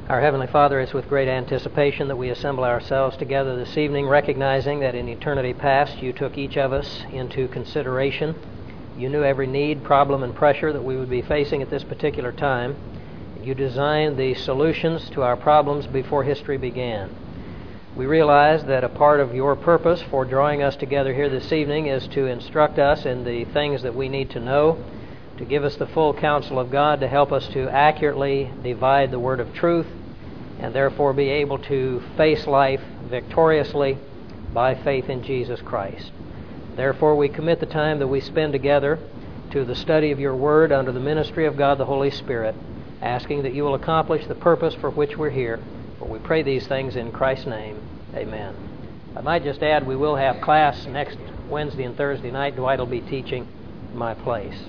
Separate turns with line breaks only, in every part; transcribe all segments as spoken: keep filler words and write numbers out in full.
Our Heavenly Father, it's with great anticipation that we assemble ourselves together this evening, recognizing that in eternity past you took each of us into consideration. You knew every need, problem, and pressure that we would be facing at this particular time. You designed the solutions to our problems before history began. We realize that a part of your purpose for drawing us together here this evening is to instruct us in the things that we need to know, to give us the full counsel of God, to help us to accurately divide the word of truth, and therefore be able to face life victoriously by faith in Jesus Christ. Therefore, we commit the time that we spend together to the study of your word under the ministry of God the Holy Spirit, asking that you will accomplish the purpose for which we're here. For we pray these things in Christ's name. Amen. I might just add, we will have class next Wednesday and Thursday night. Dwight will be teaching my place.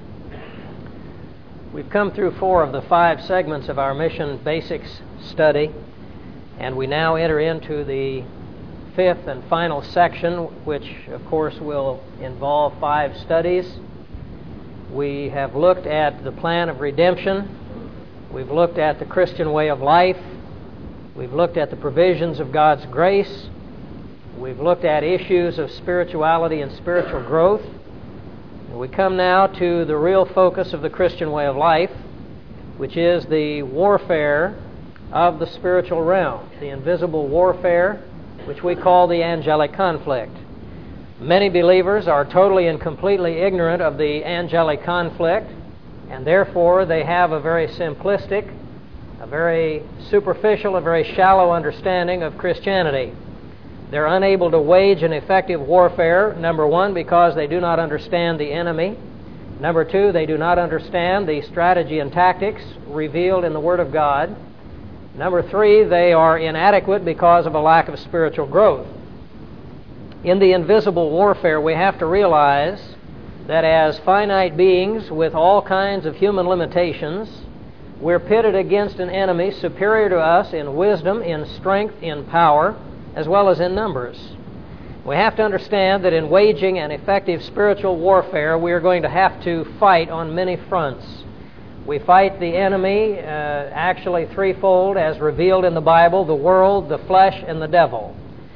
We've come through four of the five segments of our Mission Basics study, and we now enter into the fifth and final section, which of course will involve five studies. We have looked at the plan of redemption. We've looked at the Christian way of life. We've looked at the provisions of God's grace. We've looked at issues of spirituality and spiritual growth. And we come now to the real focus of the Christian way of life, which is the warfare of the spiritual realm, the invisible warfare, which we call the angelic conflict. Many believers are totally and completely ignorant of the angelic conflict, and therefore they have a very simplistic, a very superficial, a very shallow understanding of Christianity. They're unable to wage an effective warfare, number one, because they do not understand the enemy. Number two, they do not understand the strategy and tactics revealed in the Word of God. Number three, they are inadequate because of a lack of spiritual growth. In the invisible warfare, we have to realize that as finite beings with all kinds of human limitations, we're pitted against an enemy superior to us in wisdom, in strength, in power, as well as in numbers. We have to understand that in waging an effective spiritual warfare, we are going to have to fight on many fronts. We fight the enemy uh, actually threefold, as revealed in the Bible: the world, the flesh, and the devil.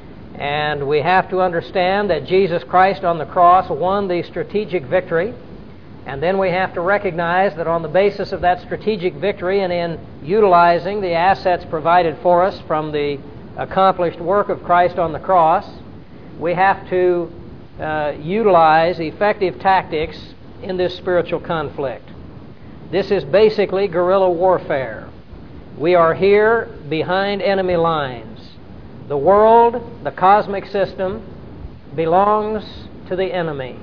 And we have to understand that Jesus Christ on the cross won the strategic victory. And then we have to recognize that on the basis of that strategic victory and in utilizing the assets provided for us from the accomplished work of Christ on the cross, we have to uh, utilize effective tactics in this spiritual conflict. This is basically guerrilla warfare. We are here behind enemy lines. The world, the cosmic system, belongs to the enemy.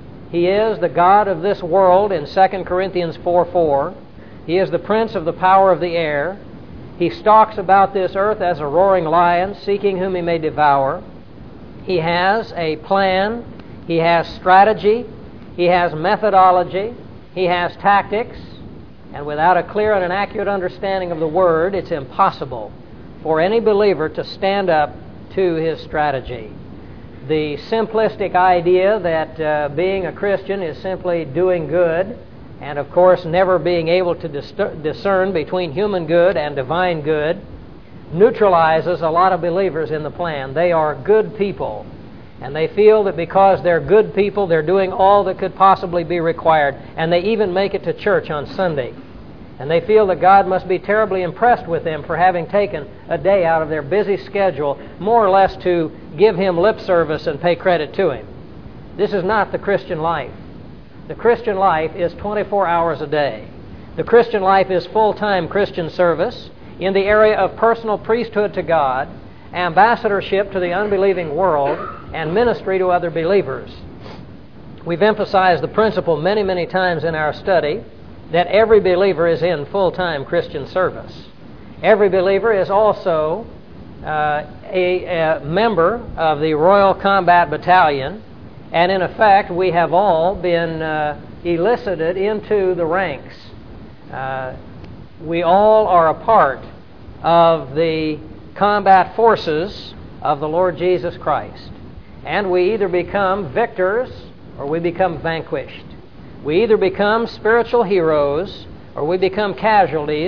He is the god of this world in Second Corinthians four four. He is the prince of the power of the air. He stalks about this earth as a roaring lion, seeking whom he may devour. He has a plan. He has strategy. He has methodology. He has tactics. And without a clear and an accurate understanding of the Word, it's impossible for any believer to stand up to his strategy. The simplistic idea that uh, being a Christian is simply doing good, and of course never being able to dis- discern between human good and divine good, neutralizes a lot of believers in the plan. They are good people, and they feel that because they're good people, they're doing all that could possibly be required, and they even make it to church on Sunday. And they feel that God must be terribly impressed with them for having taken a day out of their busy schedule, more or less to give Him lip service and pay credit to Him. This is not the Christian life. The Christian life is twenty-four hours a day. The Christian life is full-time Christian service in the area of personal priesthood to God, ambassadorship to the unbelieving world, and ministry to other believers. We've emphasized the principle many, many times in our study that every believer is in full-time Christian service. Every believer is also uh, a, a member of the Royal Combat Battalion, and in effect we have all been uh, elicited into the ranks. Uh, we all are a part of the combat forces of the Lord Jesus Christ. And we either become victors or we become vanquished. We either become spiritual heroes or we become casualties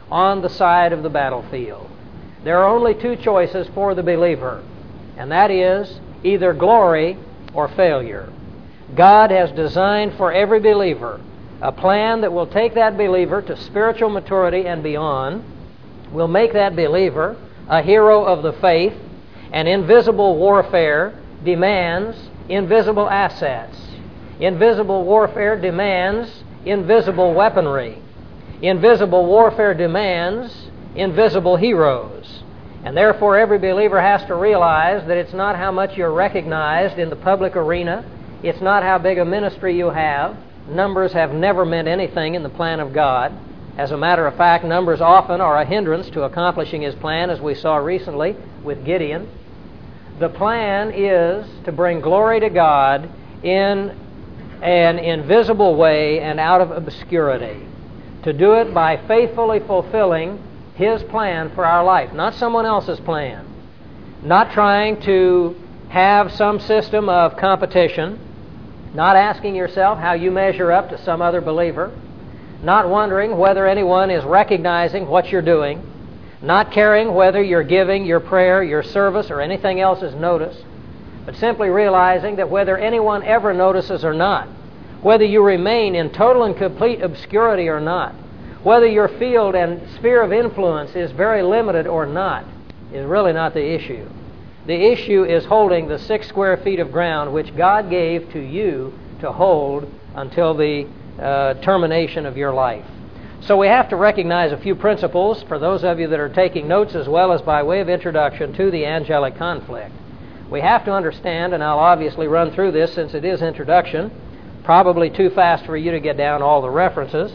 on the side of the battlefield. There are only two choices for the believer, and that is either glory or failure. God has designed for every believer a plan that will take that believer to spiritual maturity and beyond, will make that believer a hero of the faith, and invisible warfare demands invisible assets. Invisible warfare demands invisible weaponry. Invisible warfare demands invisible heroes. And therefore every believer has to realize that it's not how much you're recognized in the public arena. It's not how big a ministry you have. Numbers have never meant anything in the plan of God. As a matter of fact, numbers often are a hindrance to accomplishing His plan, as we saw recently with Gideon. The plan is to bring glory to God in an invisible way and out of obscurity. To do it by faithfully fulfilling His plan for our life, not someone else's plan. Not trying to have some system of competition. Not asking yourself how you measure up to some other believer. Not wondering whether anyone is recognizing what you're doing. Not caring whether your giving, your prayer, your service, or anything else is noticed. But simply realizing that whether anyone ever notices or not, whether you remain in total and complete obscurity or not, whether your field and sphere of influence is very limited or not, is really not the issue. The issue is holding the six square feet of ground which God gave to you to hold until the uh, termination of your life. So we have to recognize a few principles for those of you that are taking notes, as well as by way of introduction to the angelic conflict. We have to understand, and I'll obviously run through this since it is introduction, probably too fast for you to get down all the references.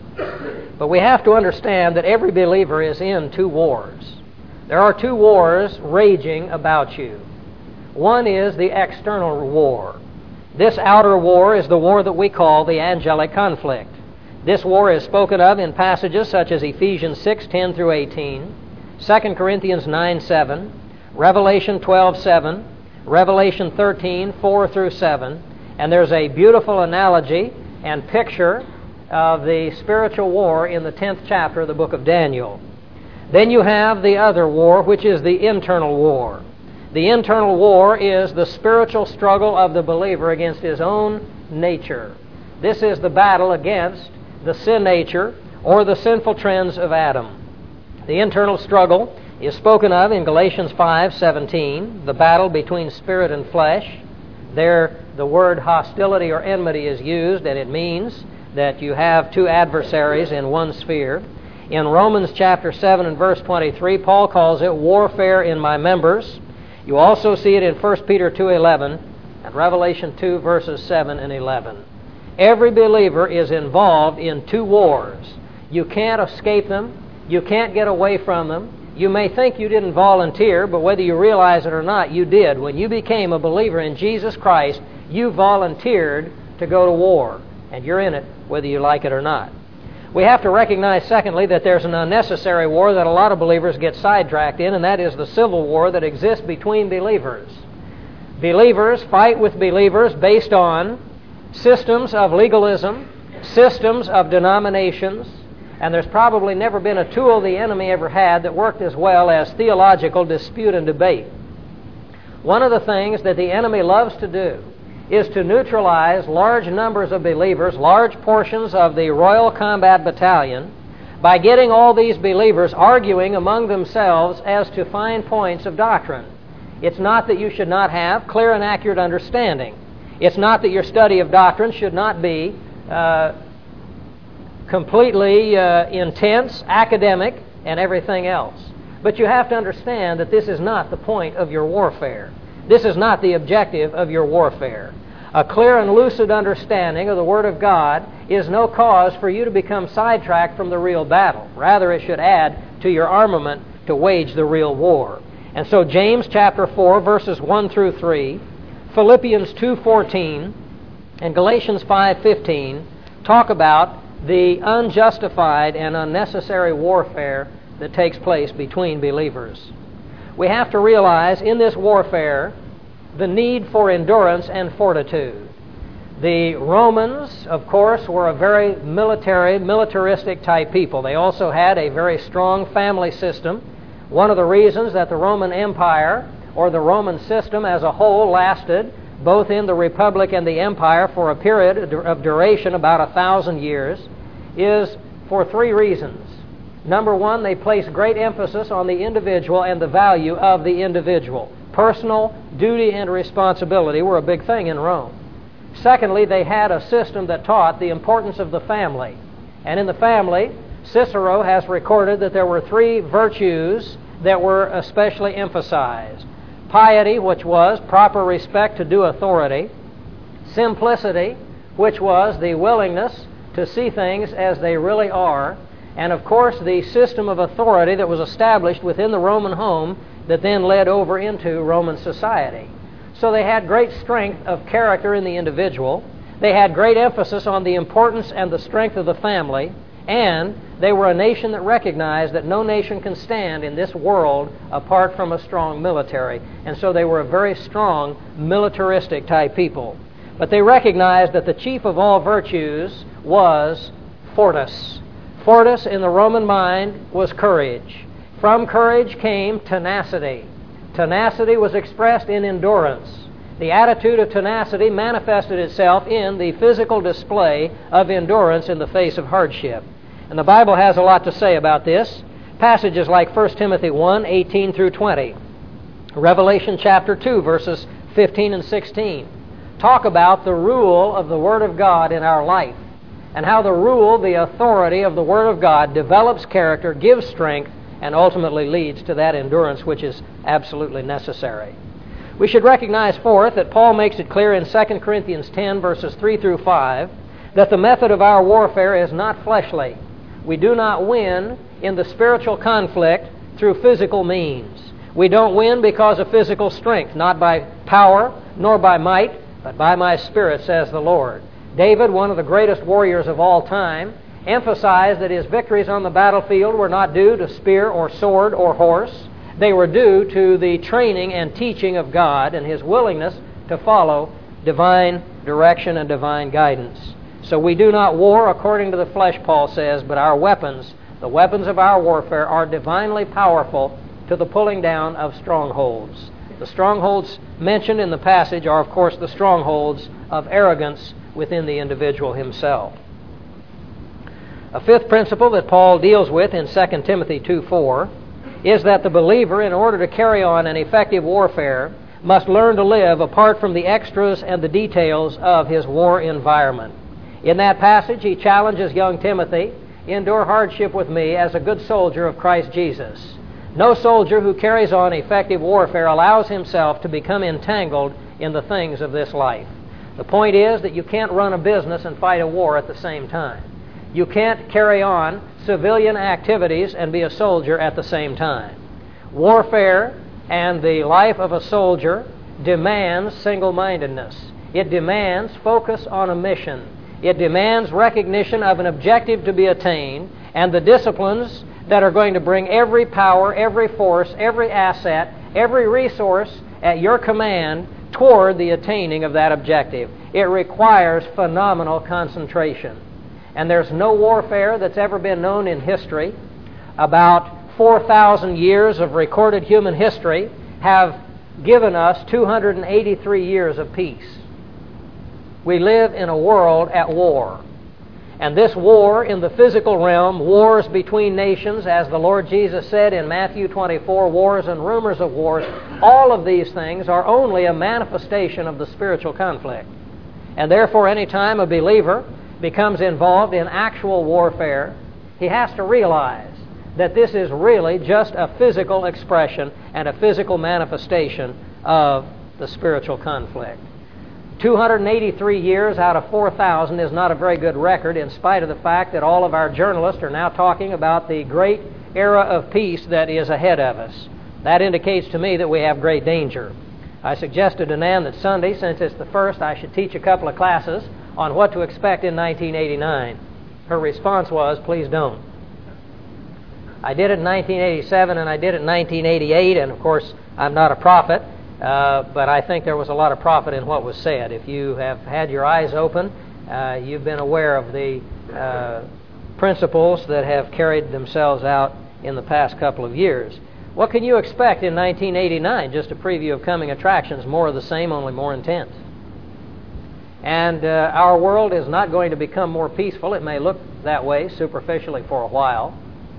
But we have to understand that every believer is in two wars. There are two wars raging about you. One is the external war. This outer war is the war that we call the angelic conflict. This war is spoken of in passages such as Ephesians six ten through eighteen, Second Corinthians nine seven, Revelation twelve seven, Revelation thirteen four through seven, and there's a beautiful analogy and picture of the spiritual war in the tenth chapter of the book of Daniel. Then you have the other war, which is the internal war. The internal war is the spiritual struggle of the believer against his own nature. This is the battle against the sin nature or the sinful trends of Adam. The internal struggle is spoken of in Galatians five seventeen, the battle between spirit and flesh. There the word hostility or enmity is used, and it means that you have two adversaries in one sphere. In Romans chapter seven and verse twenty-three, Paul calls it warfare in my members. You also see it in First Peter two eleven and Revelation two verses seven and eleven. Every believer is involved in two wars. You can't escape them. You can't get away from them. You may think you didn't volunteer, but whether you realize it or not, you did. When you became a believer in Jesus Christ, you volunteered to go to war, and you're in it whether you like it or not. We have to recognize, secondly, that there's an unnecessary war that a lot of believers get sidetracked in, and that is the civil war that exists between believers. Believers fight with believers based on systems of legalism, systems of denominations, and there's probably never been a tool the enemy ever had that worked as well as theological dispute and debate. One of the things that the enemy loves to do is to neutralize large numbers of believers, large portions of the Royal Combat Battalion, by getting all these believers arguing among themselves as to fine points of doctrine. It's not that you should not have clear and accurate understanding. It's not that your study of doctrine should not be uh, completely uh, intense, academic, and everything else. But you have to understand that this is not the point of your warfare. This is not the objective of your warfare. A clear and lucid understanding of the Word of God is no cause for you to become sidetracked from the real battle. Rather, it should add to your armament to wage the real war. And so James chapter four, verses one through three, Philippians two fourteen, and Galatians five fifteen talk about the unjustified and unnecessary warfare that takes place between believers. We have to realize in this warfare the need for endurance and fortitude. The Romans, of course, were a very military, militaristic type people. They also had a very strong family system. One of the reasons that the Roman Empire, or the Roman system as a whole, lasted both in the Republic and the Empire for a period of duration about a thousand years is for three reasons. Number one, they placed great emphasis on the individual and the value of the individual. Personal duty and responsibility were a big thing in Rome. Secondly, they had a system that taught the importance of the family. And in the family, Cicero has recorded that there were three virtues that were especially emphasized. Piety, which was proper respect to due authority. Simplicity, which was the willingness to see things as they really are. And of course, the system of authority that was established within the Roman home that then led over into Roman society. So they had great strength of character in the individual. They had great emphasis on the importance and the strength of the family. And they were a nation that recognized that no nation can stand in this world apart from a strong military. And so they were a very strong militaristic type people. But they recognized that the chief of all virtues was fortis. Fortis in the Roman mind was courage. From courage came tenacity. Tenacity was expressed in endurance. The attitude of tenacity manifested itself in the physical display of endurance in the face of hardship. And the Bible has a lot to say about this. Passages like First Timothy one, eighteen through twenty. Revelation chapter two, verses fifteen and sixteen. Talk about the rule of the Word of God in our life, and how the rule, the authority of the Word of God develops character, gives strength, and ultimately leads to that endurance which is absolutely necessary. We should recognize, fourth, that Paul makes it clear in Second Corinthians ten, verses three through five, that the method of our warfare is not fleshly. We do not win in the spiritual conflict through physical means. We don't win because of physical strength, not by power nor by might, but by my Spirit, says the Lord. David, one of the greatest warriors of all time, emphasized that his victories on the battlefield were not due to spear or sword or horse. They were due to the training and teaching of God and his willingness to follow divine direction and divine guidance. So we do not war according to the flesh, Paul says, but our weapons, the weapons of our warfare, are divinely powerful to the pulling down of strongholds. The strongholds mentioned in the passage are, of course, the strongholds of arrogance within the individual himself. A fifth principle that Paul deals with in Second Timothy two four is that the believer, in order to carry on an effective warfare, must learn to live apart from the extras and the details of his war environment. In that passage, he challenges young Timothy, endure hardship with me as a good soldier of Christ Jesus. No soldier who carries on effective warfare allows himself to become entangled in the things of this life. The point is that you can't run a business and fight a war at the same time. You can't carry on civilian activities and be a soldier at the same time. Warfare and the life of a soldier demands single-mindedness. It demands focus on a mission. It demands recognition of an objective to be attained and the disciplines that are going to bring every power, every force, every asset, every resource at your command toward the attaining of that objective. It requires phenomenal concentration. And there's no warfare that's ever been known in history. About four thousand years of recorded human history have given us two hundred eighty-three years of peace. We live in a world at war. And this war in the physical realm, wars between nations, as the Lord Jesus said in Matthew twenty-four, wars and rumors of wars, all of these things are only a manifestation of the spiritual conflict. And therefore, any time a believer becomes involved in actual warfare, he has to realize that this is really just a physical expression and a physical manifestation of the spiritual conflict. two hundred eighty-three years out of four thousand is not a very good record, in spite of the fact that all of our journalists are now talking about the great era of peace that is ahead of us. That indicates to me that we have great danger. I suggested to Nan that Sunday, since it's the first, I should teach a couple of classes on what to expect in nineteen eighty-nine. Her response was, please don't. I did it in nineteen eighty-seven and I did it in nineteen eighty-eight, and of course I'm not a prophet, uh, but I think there was a lot of profit in what was said. If you have had your eyes open, uh, you've been aware of the uh, principles that have carried themselves out in the past couple of years. What can you expect in nineteen eighty-nine? Just a preview of coming attractions, more of the same, only more intense. And uh, our world is not going to become more peaceful. It may look that way superficially for a while,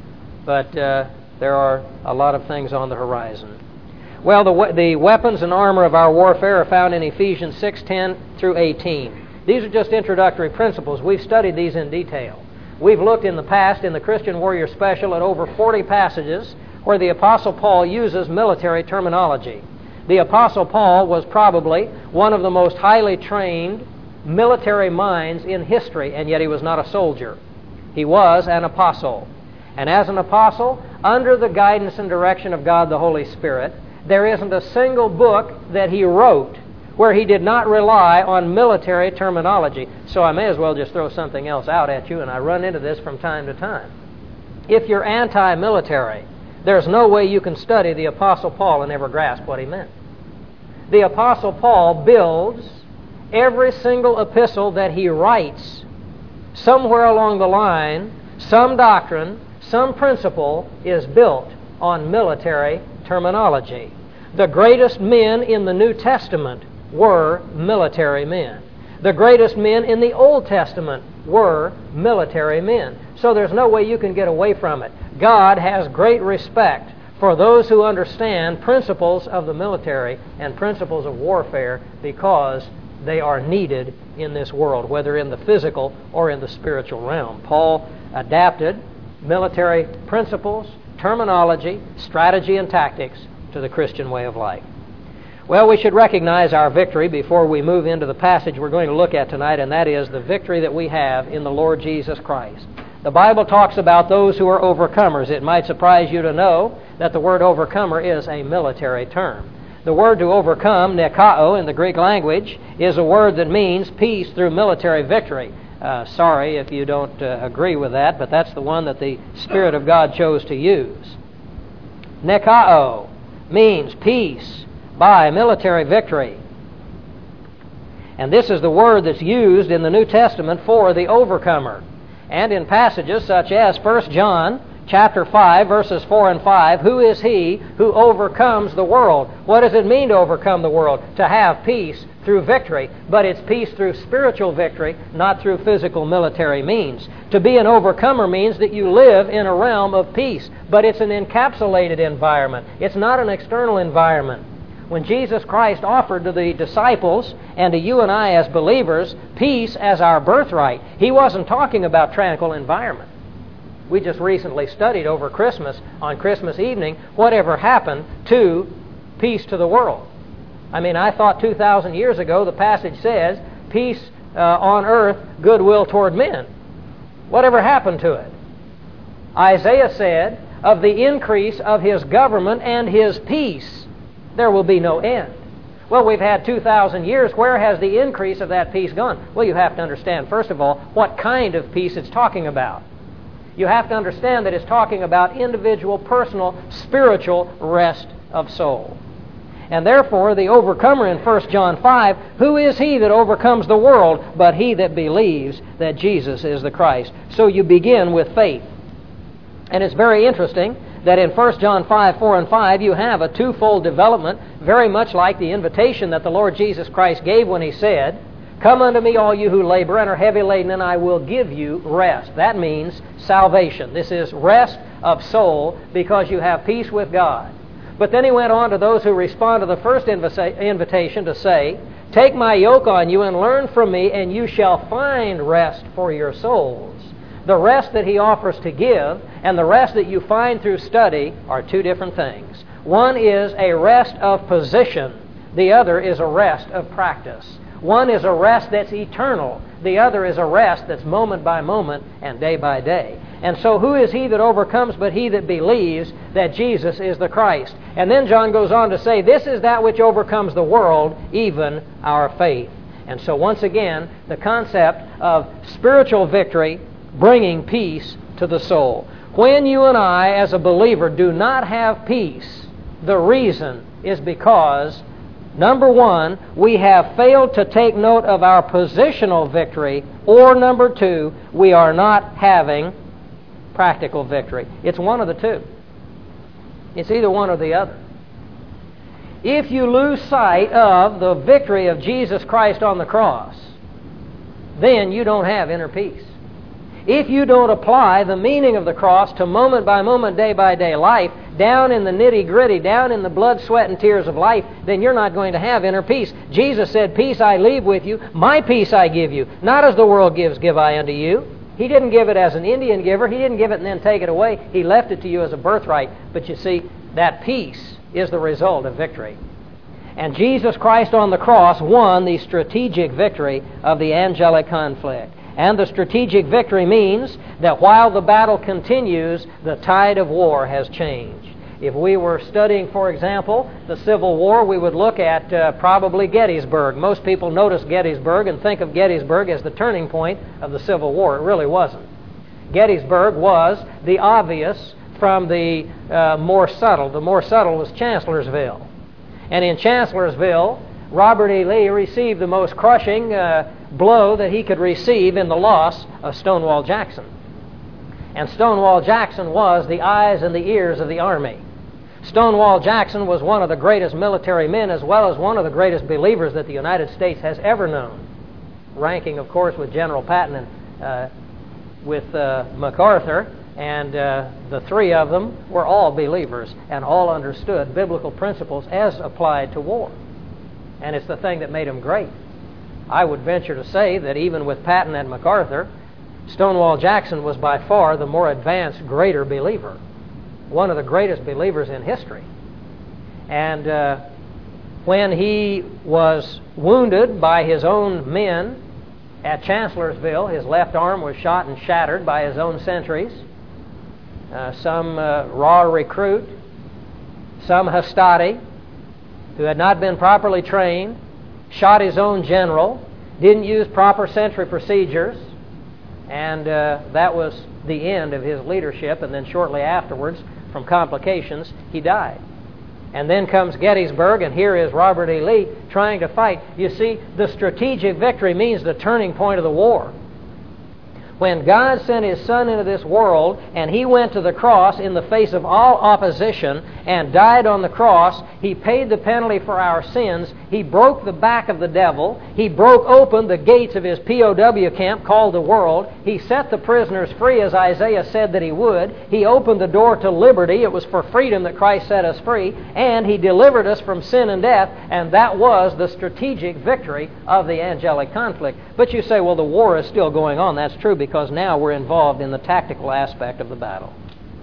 but uh, there are a lot of things on the horizon. Well, the, we- the weapons and armor of our warfare are found in Ephesians six ten through eighteen. These are just introductory principles. We've studied these in detail. We've looked in the past in the Christian Warrior Special at over forty passages where the Apostle Paul uses military terminology. The Apostle Paul was probably one of the most highly trained military minds in history, and yet he was not a soldier. He was an apostle. And as an apostle, under the guidance and direction of God the Holy Spirit, there isn't a single book that he wrote where he did not rely on military terminology. So I may as well just throw something else out at you, and I run into this from time to time. If you're anti-military, there's no way you can study the Apostle Paul and ever grasp what he meant. The Apostle Paul builds every single epistle that he writes. Somewhere along the line, some doctrine, some principle is built on military terminology. The greatest men in the New Testament were military men. The greatest men in the Old Testament were military men. So there's no way you can get away from it. God has great respect for those who understand principles of the military and principles of warfare because they are needed in this world, whether in the physical or in the spiritual realm. Paul adapted military principles, terminology, strategy, and tactics to the Christian way of life. Well, we should recognize our victory before we move into the passage we're going to look at tonight, and that is the victory that we have in the Lord Jesus Christ. The Bible talks about those who are overcomers. It might surprise you to know that the word overcomer is a military term. The word to overcome, nekao, in the Greek language, is a word that means peace through military victory. Uh, sorry if you don't uh, agree with that, but that's the one that the Spirit of God chose to use. Nekao means peace by military victory. And this is the word that's used in the New Testament for the overcomer. And in passages such as First John chapter five, verses four and five, who is he who overcomes the world? What does it mean to overcome the world? To have peace through victory. But it's peace through spiritual victory, not through physical military means. To be an overcomer means that you live in a realm of peace, but it's an encapsulated environment. It's not an external environment. When Jesus Christ offered to the disciples and to you and I as believers peace as our birthright, He wasn't talking about tranquil environment. We just recently studied over Christmas, on Christmas evening, whatever happened to peace to the world. I mean, I thought two thousand years ago the passage says, peace uh, on earth, goodwill toward men. Whatever happened to it? Isaiah said, of the increase of His government and His peace, there will be no end. Well, we've had two thousand years. Where has the increase of that peace gone? Well, you have to understand, first of all, what kind of peace it's talking about. You have to understand that it's talking about individual, personal, spiritual rest of soul. And therefore, the overcomer in First John five, who is he that overcomes the world but he that believes that Jesus is the Christ? So you begin with faith. And it's very interesting that in First John five, four and five, you have a twofold development, very much like the invitation that the Lord Jesus Christ gave when He said, come unto me, all you who labor and are heavy laden, and I will give you rest. That means salvation. This is rest of soul because you have peace with God. But then He went on to those who respond to the first invita- invitation to say, take my yoke on you and learn from me, and you shall find rest for your souls. The rest that He offers to give and the rest that you find through study are two different things. One is a rest of position. The other is a rest of practice. One is a rest that's eternal. The other is a rest that's moment by moment and day by day. And so who is he that overcomes but he that believes that Jesus is the Christ? And then John goes on to say, this is that which overcomes the world, even our faith. And so once again, the concept of spiritual victory bringing peace to the soul. When you and I, as a believer, do not have peace, the reason is because Number one, we have failed to take note of our positional victory, or number two, we are not having practical victory. It's one of the two. It's either one or the other. If you lose sight of the victory of Jesus Christ on the cross, then you don't have inner peace. If you don't apply the meaning of the cross to moment by moment, day by day life, down in the nitty-gritty, down in the blood, sweat, and tears of life, then you're not going to have inner peace. Jesus said, "Peace I leave with you, my peace I give you. Not as the world gives, give I unto you." He didn't give it as an Indian giver. He didn't give it and then take it away. He left it to you as a birthright. But you see, that peace is the result of victory. And Jesus Christ on the cross won the strategic victory of the angelic conflict. And the strategic victory means that while the battle continues, the tide of war has changed. If we were studying, for example, the Civil War, we would look at uh, probably Gettysburg. Most people notice Gettysburg and think of Gettysburg as the turning point of the Civil War. It really wasn't. Gettysburg was the obvious from the uh, more subtle. The more subtle was Chancellorsville. And in Chancellorsville, Robert E. Lee received the most crushing uh, blow that he could receive in the loss of Stonewall Jackson. And Stonewall Jackson was the eyes and the ears of the Army. Stonewall Jackson was one of the greatest military men as well as one of the greatest believers that the United States has ever known, ranking, of course, with General Patton and uh, with uh, MacArthur. And uh, the three of them were all believers and all understood biblical principles as applied to war. And it's the thing that made them great. I would venture to say that even with Patton and MacArthur, Stonewall Jackson was by far the more advanced, greater believer. One of the greatest believers in history. And uh, when he was wounded by his own men at Chancellorsville, his left arm was shot and shattered by his own sentries. Uh, some uh, raw recruit, some hastati, who had not been properly trained, shot his own general, didn't use proper sentry procedures, and uh, that was the end of his leadership. And then shortly afterwards, from complications, he died. And then comes Gettysburg, and here is Robert E. Lee trying to fight. You see, the strategic victory means the turning point of the war. When God sent His Son into this world, and He went to the cross in the face of all opposition and died on the cross, He paid the penalty for our sins. He broke the back of the devil. He broke open the gates of His P O W camp called the world. He set the prisoners free, as Isaiah said that He would. He opened the door to liberty. It was for freedom that Christ set us free. And He delivered us from sin and death, and that was the strategic victory of the angelic conflict. But you say, well, the war is still going on. That's true, because because now we're involved in the tactical aspect of the battle.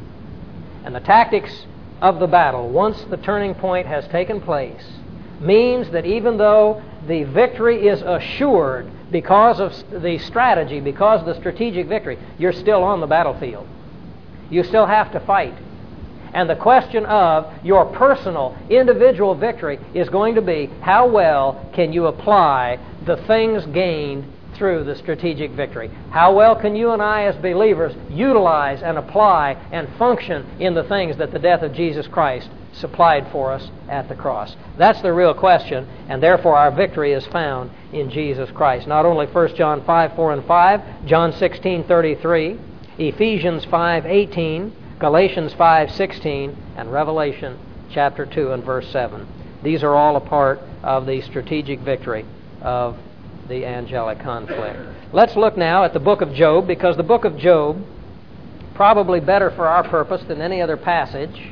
And the tactics of the battle, once the turning point has taken place, means that even though the victory is assured because of the strategy, because of the strategic victory, you're still on the battlefield. You still have to fight. And the question of your personal, individual victory is going to be, how well can you apply the things gained through the strategic victory? How well can you and I as believers utilize and apply and function in the things that the death of Jesus Christ supplied for us at the cross? That's the real question, and therefore our victory is found in Jesus Christ. Not only First John five, four, and five, John sixteen, thirty-three, Ephesians five, eighteen, Galatians five, sixteen, and Revelation chapter two and verse seven. These are all a part of the strategic victory of the angelic conflict. Let's look now at the book of Job, because the book of Job, probably better for our purpose than any other passage,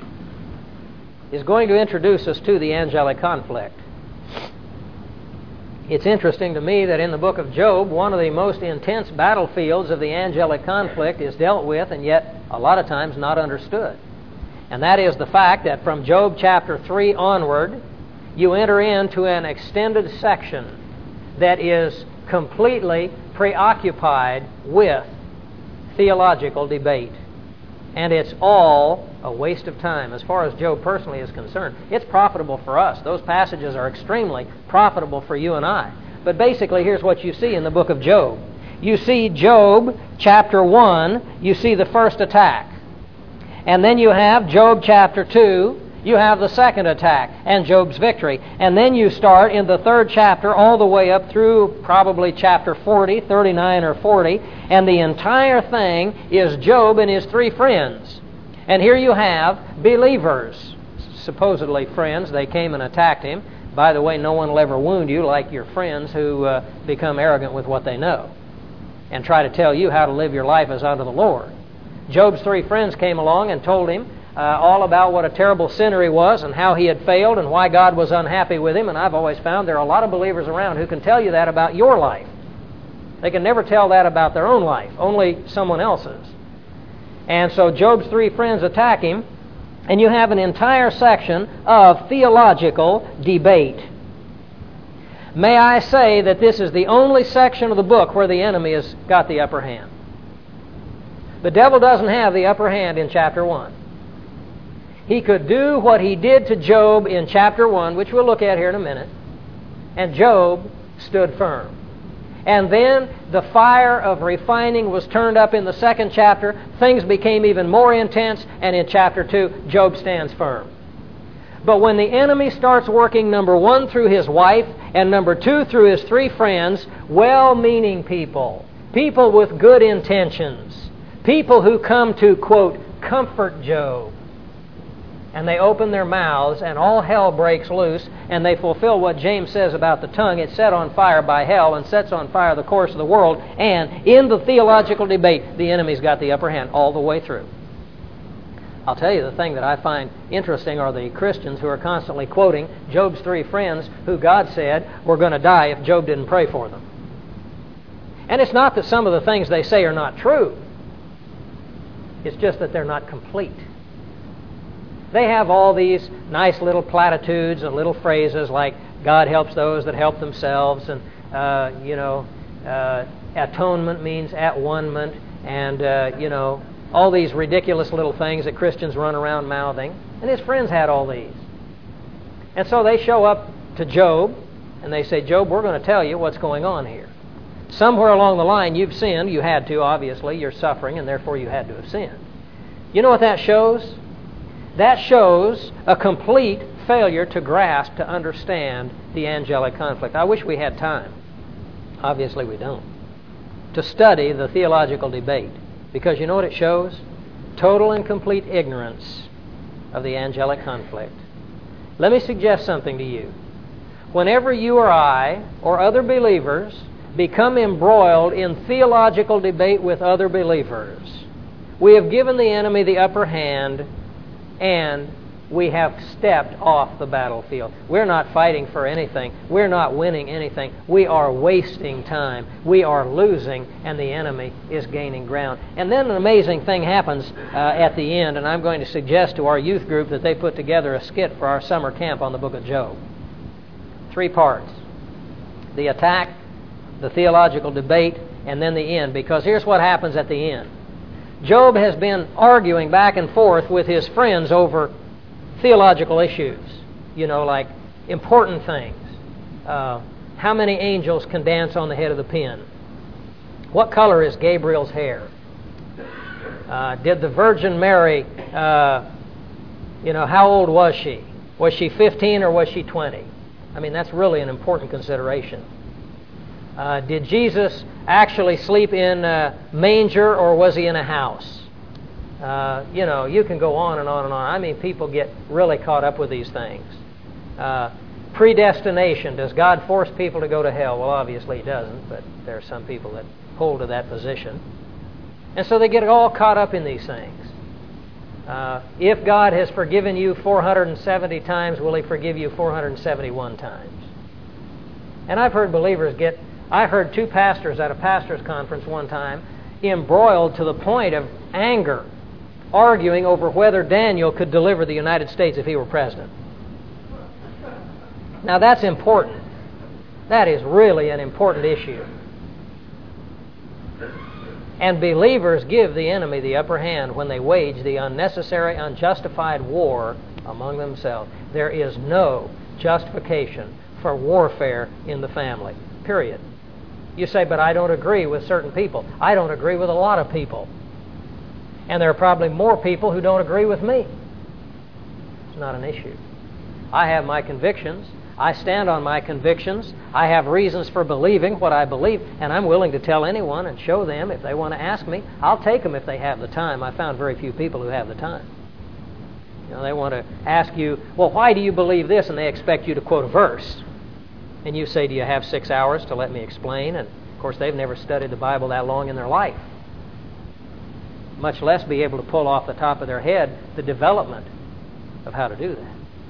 is going to introduce us to the angelic conflict. It's interesting to me that in the book of Job, one of the most intense battlefields of the angelic conflict is dealt with, and yet a lot of times not understood. And that is the fact that from Job chapter three onward, you enter into an extended section that is completely preoccupied with theological debate. And it's all a waste of time as far as Job personally is concerned. It's profitable for us. Those passages are extremely profitable for you and I. But basically, here's what you see in the book of Job. You see Job chapter one, you see the first attack. And then you have Job chapter two, you have the second attack and Job's victory. And then you start in the third chapter all the way up through probably chapter forty, thirty-nine or forty, and the entire thing is Job and his three friends. And here you have believers, supposedly friends. They came and attacked him. By the way, no one will ever wound you like your friends who uh, become arrogant with what they know and try to tell you how to live your life as unto the Lord. Job's three friends came along and told him uh, all about what a terrible sinner he was and how he had failed and why God was unhappy with him. And I've always found there are a lot of believers around who can tell you that about your life. They can never tell that about their own life, only someone else's. And so Job's three friends attack him, and you have an entire section of theological debate. May I say that this is the only section of the book where the enemy has got the upper hand. The devil doesn't have the upper hand in chapter one. He could do what he did to Job in chapter one, which we'll look at here in a minute, and Job stood firm. And then the fire of refining was turned up in the second chapter. Things became even more intense, and in chapter two, Job stands firm. But when the enemy starts working, number one, through his wife, and number two, through his three friends, well-meaning people, people with good intentions, people who come to, quote, comfort Job, and they open their mouths, and all hell breaks loose, and they fulfill what James says about the tongue. It's set on fire by hell and sets on fire the course of the world. And in the theological debate, the enemy's got the upper hand all the way through. I'll tell you, the thing that I find interesting are the Christians who are constantly quoting Job's three friends who God said were going to die if Job didn't pray for them. And it's not that some of the things they say are not true. It's just that they're not complete. They have all these nice little platitudes and little phrases like God helps those that help themselves, and, uh, you know, uh, atonement means at-one-ment, and, uh, you know, all these ridiculous little things that Christians run around mouthing. And his friends had all these. And so they show up to Job, and they say, Job, we're going to tell you what's going on here. Somewhere along the line, you've sinned. You had to, obviously. You're suffering, and therefore you had to have sinned. You know what that shows? That shows a complete failure to grasp, to understand the angelic conflict. I wish we had time. Obviously we don't. To study the theological debate. Because you know what it shows? Total and complete ignorance of the angelic conflict. Let me suggest something to you. Whenever you or I, or other believers, become embroiled in theological debate with other believers, we have given the enemy the upper hand, and we have stepped off the battlefield. We're not fighting for anything. We're not winning anything. We are wasting time. We are losing, and the enemy is gaining ground. And then an amazing thing happens uh, at the end, and I'm going to suggest to our youth group that they put together a skit for our summer camp on the book of Job. Three parts. The attack, the theological debate, and then the end. Because here's what happens at the end. Job has been arguing back and forth with his friends over theological issues, you know, like important things. Uh, how many angels can dance on the head of the pin? What color is Gabriel's hair? Uh, did the Virgin Mary, uh, you know, how old was she? Was she fifteen or was she twenty? I mean, that's really an important consideration. Uh, did Jesus actually sleep in a manger, or was he in a house? Uh, you know, you can go on and on and on. I mean, people get really caught up with these things. Uh, predestination. Does God force people to go to hell? Well, obviously He doesn't, but there are some people that hold to that position. And so they get all caught up in these things. Uh, if God has forgiven you four hundred seventy times, will He forgive you four hundred seventy-one times? And I've heard believers get... I heard two pastors at a pastor's conference one time embroiled to the point of anger, arguing over whether Daniel could deliver the United States if he were president. Now that's important. That is really an important issue. And believers give the enemy the upper hand when they wage the unnecessary, unjustified war among themselves. There is no justification for warfare in the family. Period. You say, but I don't agree with certain people. I don't agree with a lot of people. And there are probably more people who don't agree with me. It's not an issue. I have my convictions. I stand on my convictions. I have reasons for believing what I believe, and I'm willing to tell anyone and show them if they want to ask me. I'll take them if they have the time. I found very few people who have the time. You know, they want to ask you, well, why do you believe this? And they expect you to quote a verse. And you say, do you have six hours to let me explain? And, of course, they've never studied the Bible that long in their life, much less be able to pull off the top of their head the development of how to do that.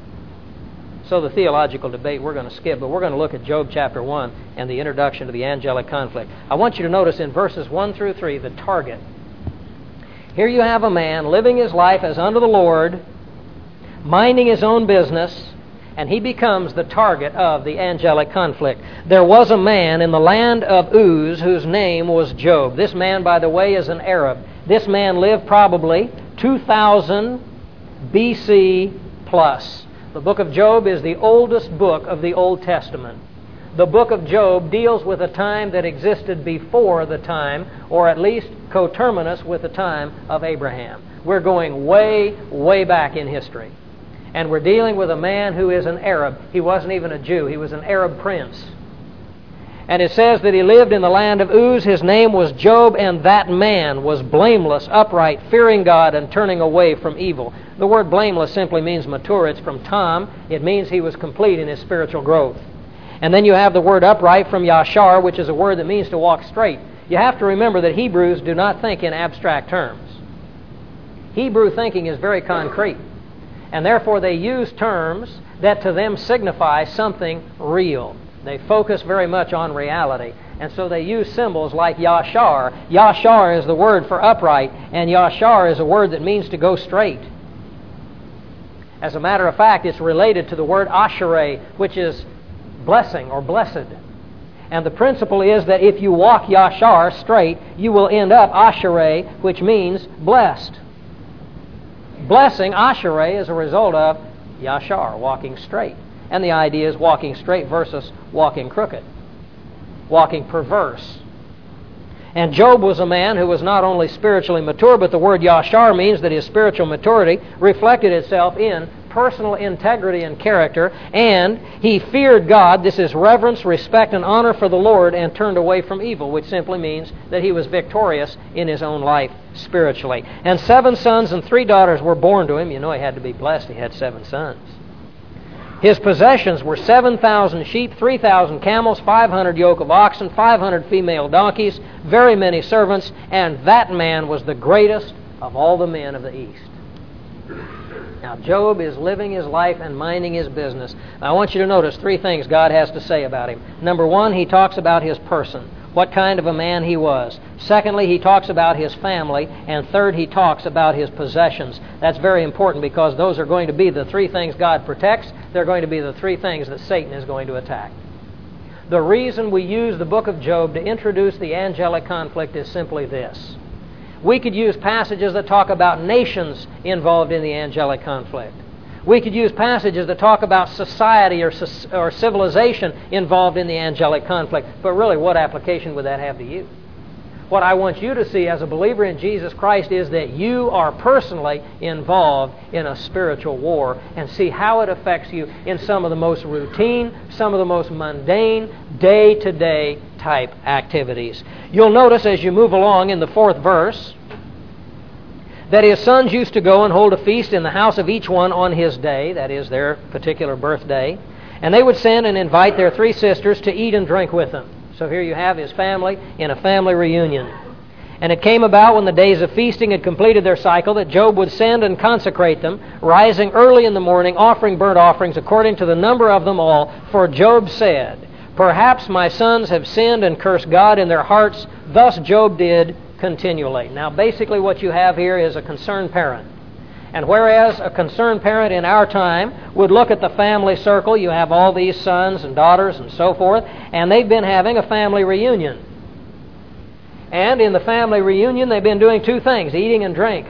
So the theological debate we're going to skip, but we're going to look at Job chapter one and the introduction to the angelic conflict. I want you to notice in verses one through three the target. Here you have a man living his life as unto the Lord, minding his own business, and he becomes the target of the angelic conflict. There was a man in the land of Uz whose name was Job. This man, by the way, is an Arab. This man lived probably two thousand B C plus. The book of Job is the oldest book of the Old Testament. The book of Job deals with a time that existed before the time, or at least coterminous with the time of Abraham. We're going way, way back in history. And we're dealing with a man who is an Arab. He wasn't even a Jew. He was an Arab prince. And it says that he lived in the land of Uz. His name was Job, and that man was blameless, upright, fearing God, and turning away from evil. The word blameless simply means mature. It's from tam. It means he was complete in his spiritual growth. And then you have the word upright from yashar, which is a word that means to walk straight. You have to remember that Hebrews do not think in abstract terms. Hebrew thinking is very concrete. And therefore they use terms that to them signify something real. They focus very much on reality. And so they use symbols like yashar. Yashar is the word for upright, and yashar is a word that means to go straight. As a matter of fact, it's related to the word ashereh, which is blessing or blessed. And the principle is that if you walk yashar, straight, you will end up ashereh, which means blessed. Blessing, ashereh, is a result of yashar, walking straight. And the idea is walking straight versus walking crooked, walking perverse. And Job was a man who was not only spiritually mature, but the word yashar means that his spiritual maturity reflected itself in personal integrity and character, and he feared God. This is reverence, respect, and honor for the Lord, and turned away from evil, which simply means that he was victorious in his own life spiritually. And seven sons and three daughters were born to him. You know he had to be blessed. He had seven sons. His possessions were seven thousand sheep, three thousand camels, five hundred yoke of oxen, five hundred female donkeys, very many servants, and that man was the greatest of all the men of the East. Now, Job is living his life and minding his business. Now, I want you to notice three things God has to say about him. Number one, he talks about his person, what kind of a man he was. Secondly, he talks about his family. And third, he talks about his possessions. That's very important because those are going to be the three things God protects. They're going to be the three things that Satan is going to attack. The reason we use the book of Job to introduce the angelic conflict is simply this. We could use passages that talk about nations involved in the angelic conflict. We could use passages that talk about society or, or civilization involved in the angelic conflict. But really, what application would that have to you? What I want you to see as a believer in Jesus Christ is that you are personally involved in a spiritual war, and see how it affects you in some of the most routine, some of the most mundane, day-to-day type activities. You'll notice as you move along in the fourth verse that his sons used to go and hold a feast in the house of each one on his day, that is, their particular birthday, and they would send and invite their three sisters to eat and drink with them. So here you have his family in a family reunion. And it came about when the days of feasting had completed their cycle that Job would send and consecrate them, rising early in the morning, offering burnt offerings according to the number of them all. For Job said, "Perhaps my sons have sinned and cursed God in their hearts." Thus Job did continually. Now basically what you have here is a concerned parent. And whereas a concerned parent in our time would look at the family circle, you have all these sons and daughters and so forth, and they've been having a family reunion. And in the family reunion, they've been doing two things, eating and drink.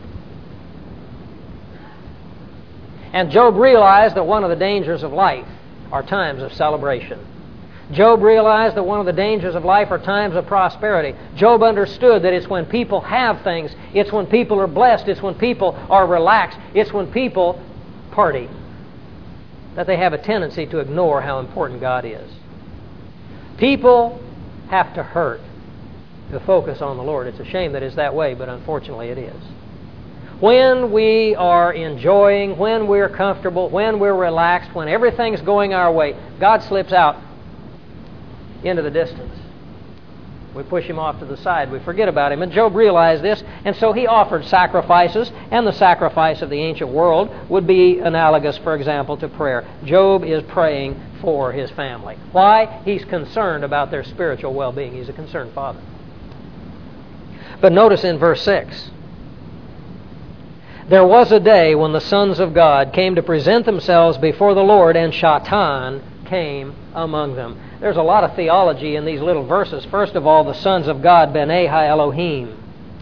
And Job realized that one of the dangers of life are times of celebration. Job realized that one of the dangers of life are times of prosperity. Job understood that it's when people have things, it's when people are blessed, it's when people are relaxed, it's when people party that they have a tendency to ignore how important God is. People have to hurt to focus on the Lord. It's a shame that it's that way, but unfortunately it is. When we are enjoying, when we're comfortable, when we're relaxed, when everything's going our way, God slips out into the distance. We push Him off to the side. We forget about Him. And Job realized this, and so he offered sacrifices, and the sacrifice of the ancient world would be analogous, for example, to prayer. Job is praying for his family. Why? He's concerned about their spiritual well-being. He's a concerned father. But notice in verse six, there was a day when the sons of God came to present themselves before the Lord, and Shatan came among them. There's a lot of theology in these little verses. First of all, the sons of God, B'nai Ha-Elohim.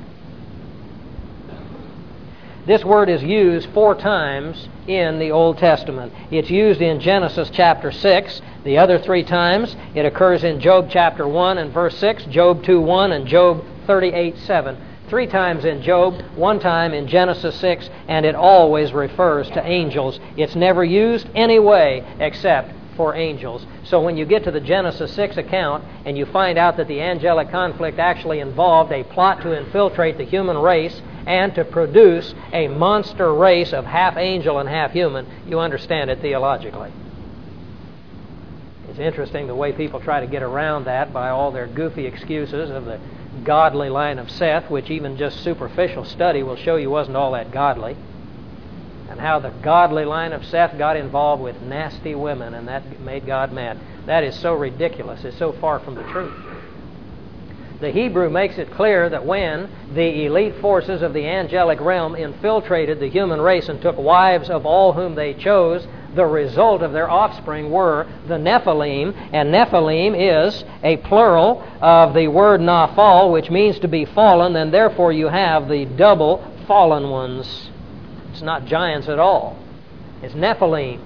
This word is used four times in the Old Testament. It's used in Genesis chapter six. The other three times it occurs in Job chapter one and verse six, Job two one, and Job thirty-eight seven. Three times in Job, one time in Genesis six, and it always refers to angels. It's never used any way except for angels. So when you get to the Genesis six account and you find out that the angelic conflict actually involved a plot to infiltrate the human race and to produce a monster race of half angel and half human, you understand it theologically. It's interesting the way people try to get around that by all their goofy excuses of the godly line of Seth, which even just superficial study will show you wasn't all that godly, and how the godly line of Seth got involved with nasty women, and that made God mad. That is so ridiculous. It's so far from the truth. The Hebrew makes it clear that when the elite forces of the angelic realm infiltrated the human race and took wives of all whom they chose, the result of their offspring were the Nephilim, and Nephilim is a plural of the word Naphal, which means to be fallen, and therefore you have the double fallen ones. It's not giants at all. It's Nephilim.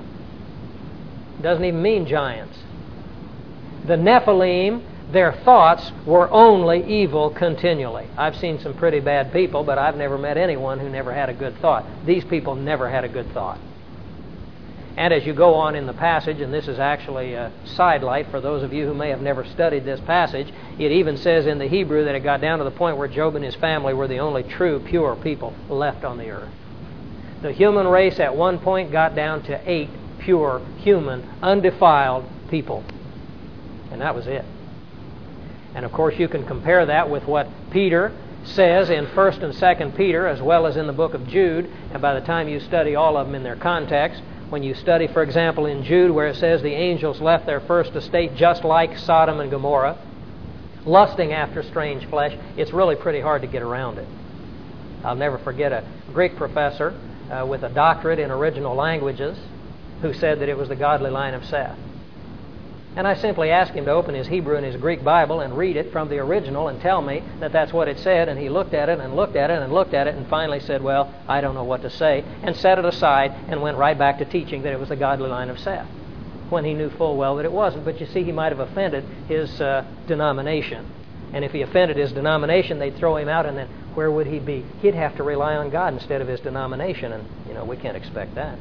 It doesn't even mean giants. The Nephilim, their thoughts were only evil continually. I've seen some pretty bad people, but I've never met anyone who never had a good thought. These people never had a good thought. And as you go on in the passage, and this is actually a sidelight for those of you who may have never studied this passage, it even says in the Hebrew that it got down to the point where Job and his family were the only true, pure people left on the earth. The human race at one point got down to eight pure, human, undefiled people. And that was it. And of course you can compare that with what Peter says in First and Second Peter, as well as in the book of Jude, and by the time you study all of them in their context, when you study, for example, in Jude, where it says the angels left their first estate just like Sodom and Gomorrah, lusting after strange flesh, it's really pretty hard to get around it. I'll never forget a Greek professor uh, with a doctorate in original languages who said that it was the godly line of Seth. And I simply asked him to open his Hebrew and his Greek Bible and read it from the original and tell me that that's what it said. And he looked at it and looked at it and looked at it and finally said, well, I don't know what to say, and set it aside and went right back to teaching that it was the godly line of Seth, when he knew full well that it wasn't. But you see, he might have offended his uh, denomination. And if he offended his denomination, they'd throw him out, and then where would he be? He'd have to rely on God instead of his denomination, and, you know, we can't expect that.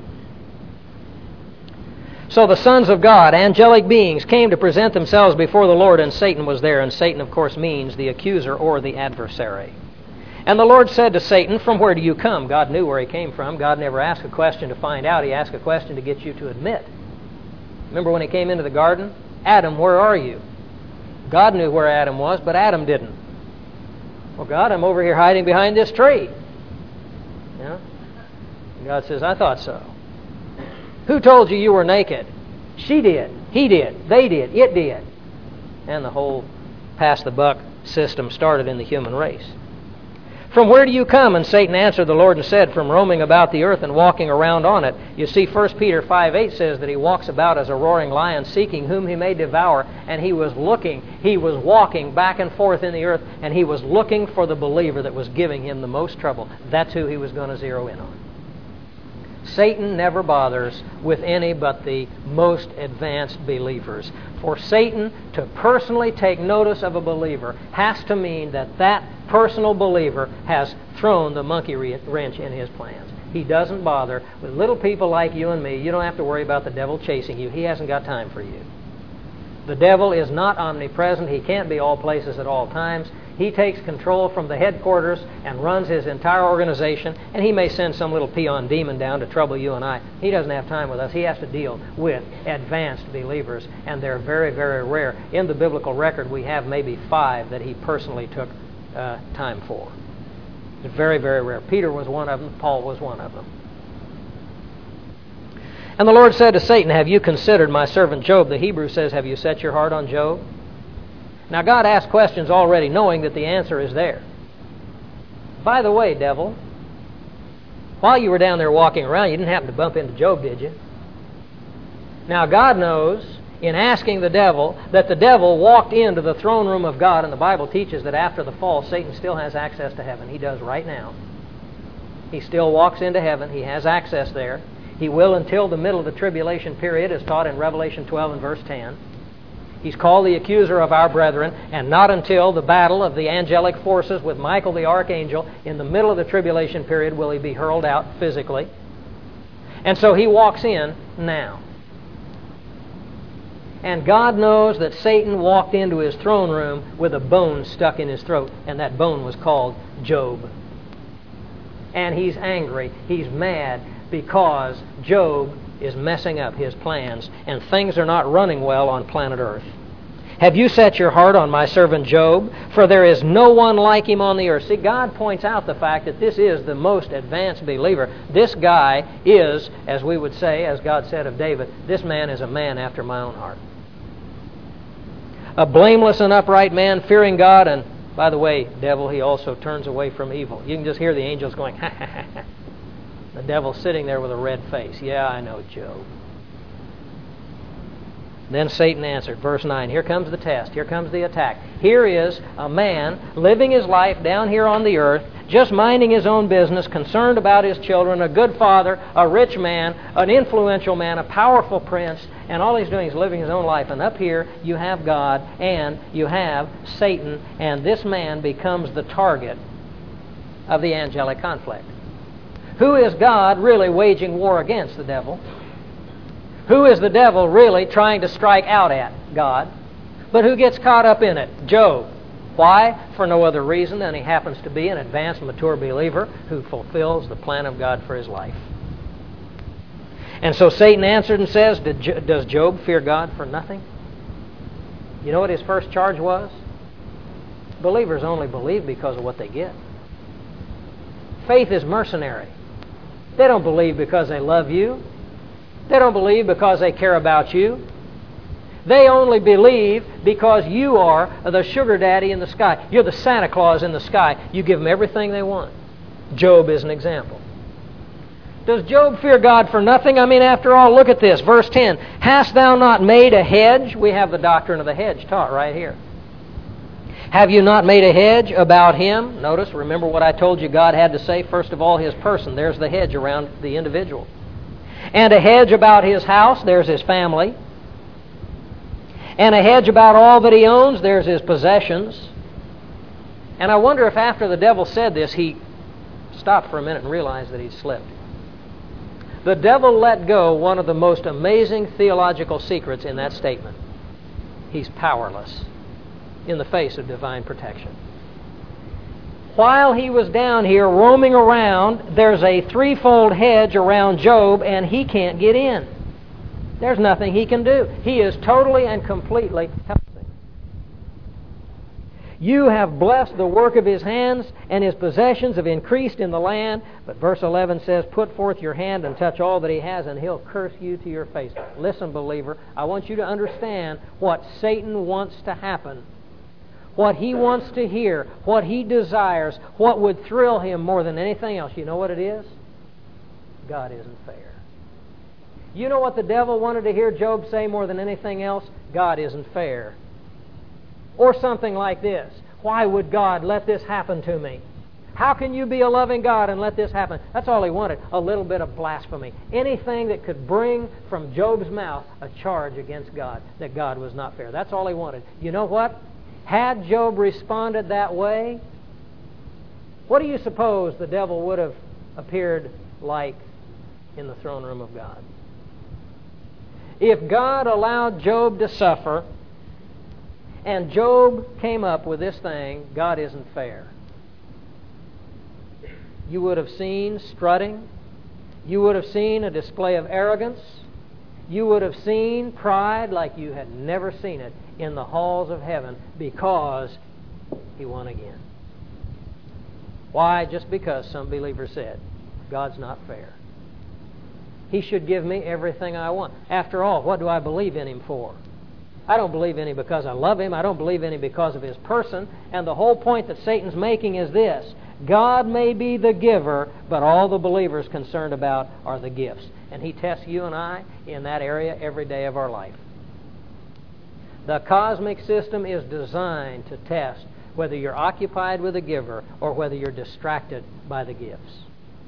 So the sons of God, angelic beings, came to present themselves before the Lord, and Satan was there. And Satan, of course, means the accuser or the adversary. And the Lord said to Satan, from where do you come? God knew where he came from. God never asked a question to find out. He asked a question to get you to admit. Remember when he came into the garden? Adam, where are you? God knew where Adam was, but Adam didn't. Well, God, I'm over here hiding behind this tree. Yeah? And God says, I thought so. Who told you you were naked? She did. He did. They did. It did. And the whole pass the buck system started in the human race. From where do you come? And Satan answered the Lord and said, from roaming about the earth and walking around on it. You see, First Peter five eight says that he walks about as a roaring lion, seeking whom he may devour. And he was looking, he was walking back and forth in the earth, and he was looking for the believer that was giving him the most trouble. That's who he was going to zero in on. Satan never bothers with any but the most advanced believers. For Satan to personally take notice of a believer has to mean that that personal believer has thrown the monkey wrench in his plans. He doesn't bother. With little people like you and me, you don't have to worry about the devil chasing you. He hasn't got time for you. The devil is not omnipresent. He can't be all places at all times. He takes control from the headquarters and runs his entire organization, and he may send some little peon demon down to trouble you and I. He doesn't have time with us. He has to deal with advanced believers, and they're very, very rare. In the biblical record, we have maybe five that he personally took uh, time for. It's very, very rare. Peter was one of them. Paul was one of them. And the Lord said to Satan, have you considered my servant Job? The Hebrew says, have you set your heart on Job? Now, God asked questions already knowing that the answer is there. By the way, devil, while you were down there walking around, you didn't happen to bump into Job, did you? Now, God knows in asking the devil that the devil walked into the throne room of God, and the Bible teaches that after the fall, Satan still has access to heaven. He does right now. He still walks into heaven. He has access there. He will until the middle of the tribulation period, as taught in Revelation twelve and verse ten. He's called the accuser of our brethren, and not until the battle of the angelic forces with Michael the archangel in the middle of the tribulation period will he be hurled out physically. And so he walks in now. And God knows that Satan walked into his throne room with a bone stuck in his throat, and that bone was called Job. And he's angry, he's mad, because Job is messing up his plans, and things are not running well on planet Earth. Have you set your heart on my servant Job? For there is no one like him on the earth. See, God points out the fact that this is the most advanced believer. This guy is, as we would say, as God said of David, this man is a man after my own heart. A blameless and upright man, fearing God, and by the way, devil, he also turns away from evil. You can just hear the angels going, ha ha ha ha. The devil's sitting there with a red face. Yeah, I know, Job. Then Satan answered, verse nine, here comes the test, here comes the attack. Here is a man living his life down here on the earth, just minding his own business, concerned about his children, a good father, a rich man, an influential man, a powerful prince, and all he's doing is living his own life. And up here you have God and you have Satan, and this man becomes the target of the angelic conflict. Who is God really waging war against? The devil. Who is the devil really trying to strike out at? God. But who gets caught up in it? Job. Why? For no other reason than he happens to be an advanced, mature believer who fulfills the plan of God for his life. And so Satan answered and says, does Job fear God for nothing? You know what his first charge was? Believers only believe because of what they get. Faith is mercenary. They don't believe because they love you. They don't believe because they care about you. They only believe because you are the sugar daddy in the sky. You're the Santa Claus in the sky. You give them everything they want. Job is an example. Does Job fear God for nothing? I mean, after all, look at this. Verse ten. Hast thou not made a hedge? We have the doctrine of the hedge taught right here. Have you not made a hedge about him? Notice, remember what I told you God had to say. First of all, his person. There's the hedge around the individual. And a hedge about his house. There's his family. And a hedge about all that he owns. There's his possessions. And I wonder if after the devil said this, he stopped for a minute and realized that he'd slipped. The devil let go one of the most amazing theological secrets in that statement. He's powerless in the face of divine protection. While he was down here roaming around, there's a threefold hedge around Job, and he can't get in. There's nothing he can do. He is totally and completely helpless. You have blessed the work of his hands, and his possessions have increased in the land. But verse eleven says, put forth your hand and touch all that he has, and he'll curse you to your face. Listen, believer, I want you to understand what Satan wants to happen. What he wants to hear, what he desires, what would thrill him more than anything else. You know what it is? God isn't fair. You know what the devil wanted to hear Job say more than anything else? God isn't fair. Or something like this. Why would God let this happen to me? How can you be a loving God and let this happen? That's all he wanted, a little bit of blasphemy. Anything that could bring from Job's mouth a charge against God, that God was not fair. That's all he wanted. You know what? Had Job responded that way, what do you suppose the devil would have appeared like in the throne room of God. If God allowed Job to suffer, and Job came up with this thing, God isn't fair, you would have seen strutting. You would have seen a display of arrogance. You would have seen pride like you had never seen it in the halls of heaven, because he won again. Why? Just because some believer said, God's not fair. He should give me everything I want. After all, what do I believe in Him for? I don't believe in Him because I love Him. I don't believe in Him because of His person. And the whole point that Satan's making is this: God may be the giver, but all the believer's concerned about are the gifts. And he tests you and I in that area every day of our life. The cosmic system is designed to test whether you're occupied with the giver or whether you're distracted by the gifts.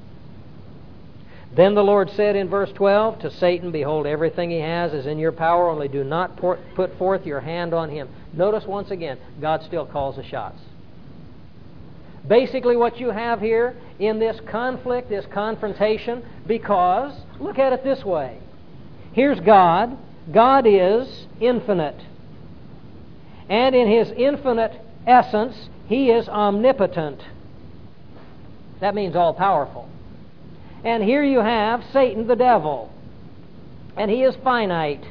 Then the Lord said in verse twelve to Satan, Behold, everything he has is in your power, only do not put forth your hand on him. Notice once again, God still calls the shots. Basically what you have here in this conflict, this confrontation, because, look at it this way. Here's God. God is infinite. And in His infinite essence, He is omnipotent. That means all-powerful. And here you have Satan, the devil. And he is finite.